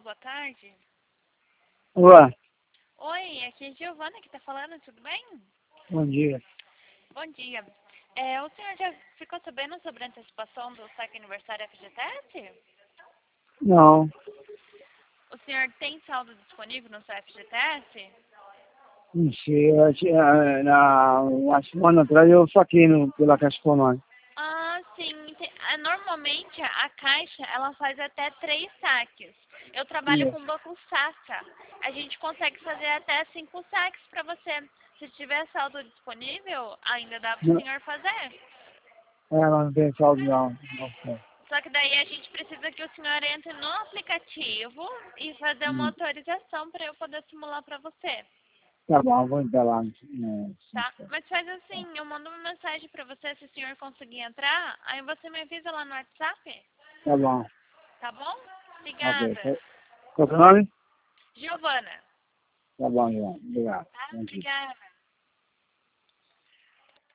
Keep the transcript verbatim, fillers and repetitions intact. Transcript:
boa tarde. Olá, Oi, aqui é Giovana que tá falando, tudo bem? bom dia. Bom dia. É, o senhor já ficou sabendo sobre a antecipação do saque aniversário F G T S? Não, O senhor tem saldo disponível no seu F G T S? não sei. Eu tinha- Na, uma semana atrás eu saquei no, pela Caixa Econômica. Ah, sim. Tem- ah, Normalmente a Caixa ela faz até três saques. Eu trabalho com Isso. o Banco Safra. A gente consegue fazer até cinco saques para você. Se tiver saldo disponível, ainda dá para o Não, senhor fazer. ela não tem saldo não. Não sei. Só que daí a gente precisa que o senhor entre no aplicativo e fazer uma Hum, autorização para eu poder simular para você, Tá bom, vou entrar lá. É, sim, tá? tá. Mas faz assim, eu mando uma mensagem para você se o senhor conseguir entrar, aí você me avisa lá no WhatsApp, Tá bom, tá bom? ok. Obrigada. Qual qual que é o nome? Giovana, Tá bom, João. Obrigado. tá? Bom dia. Obrigada.